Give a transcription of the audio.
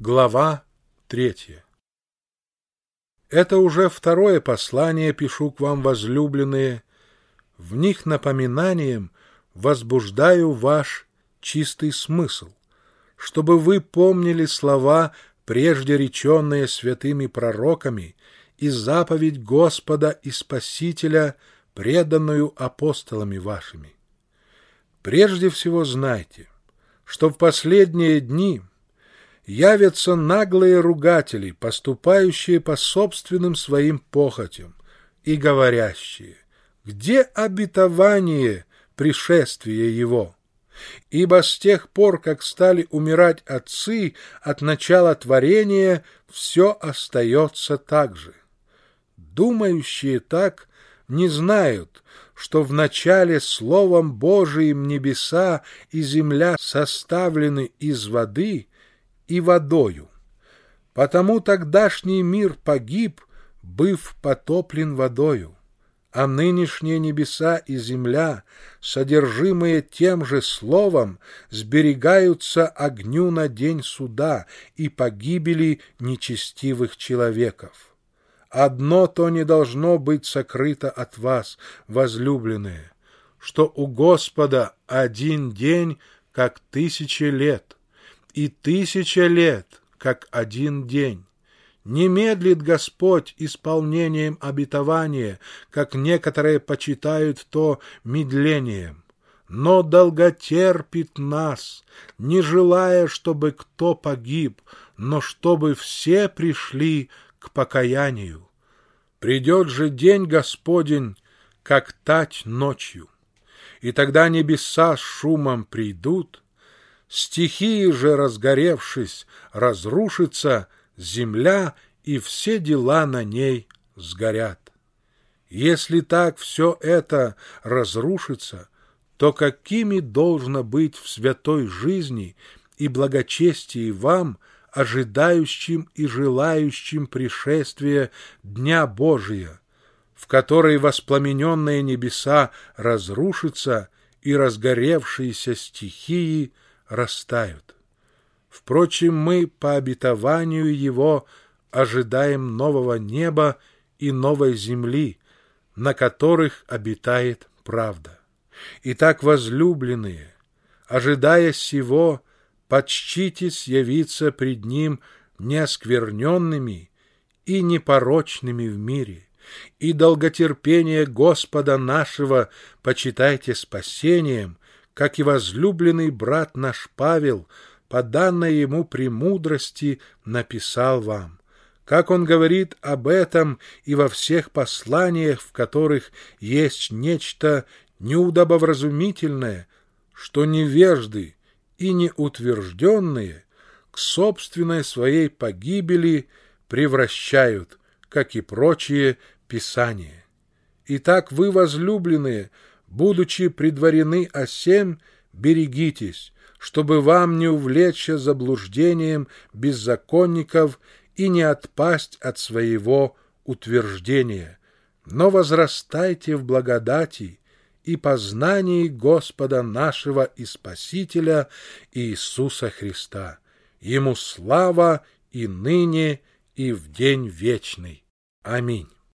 Глава 3. Это уже второе послание пишу к вам, возлюбленные. В них напоминанием возбуждаю ваш чистый смысл, чтобы вы помнили слова, прежде реченные святыми пророками, и заповедь Господа и Спасителя, преданную апостолами вашими. Прежде всего знайте, что в последние дни явятся наглые ругатели, поступающие по собственным своим похотям, и говорящие: где обетование пришествия его? Ибо с тех пор, как стали умирать отцы от начала творения, все остается так же. Думающие так не знают, что в начале Словом Божиим небеса и земля составлены из воды и водою. Потому тогдашний мир погиб, быв потоплен водою, а нынешние небеса и земля, содержимые тем же словом, сберегаются огню на день суда и погибели нечестивых человеков. Одно то не должно быть сокрыто от вас, возлюбленные, что у Господа один день, как 1000 лет, и 1000 лет, как один день. Не медлит Господь исполнением обетования, как некоторые почитают то медлением, но долготерпит нас, не желая, чтобы кто погиб, но чтобы все пришли к покаянию. Придет же день Господень, как тать ночью, и тогда небеса с шумом придут, стихии же, разгоревшись, разрушится земля, и все дела на ней сгорят. Если так все это разрушится, то какими должно быть в святой жизни и благочестии вам, ожидающим и желающим пришествия Дня Божия, в который воспламененные небеса разрушатся и разгоревшиеся стихии растают. Впрочем, мы по обетованию Его ожидаем нового неба и новой земли, на которых обитает правда. Итак, возлюбленные, ожидая сего, почтитесь явиться пред Ним неоскверненными и непорочными в мире, и долготерпение Господа нашего почитайте спасением, как и возлюбленный брат наш Павел по данной ему премудрости написал вам, как он говорит об этом и во всех посланиях, в которых есть нечто неудобовразумительное, что невежды и неутвержденные к собственной своей погибели превращают, как и прочие писания. Итак, вы, возлюбленные, будучи предварены о сем, берегитесь, чтобы вам не увлечься заблуждением беззаконников и не отпасть от своего утверждения, но возрастайте в благодати и познании Господа нашего и Спасителя Иисуса Христа. Ему слава и ныне, и в день вечный. Аминь.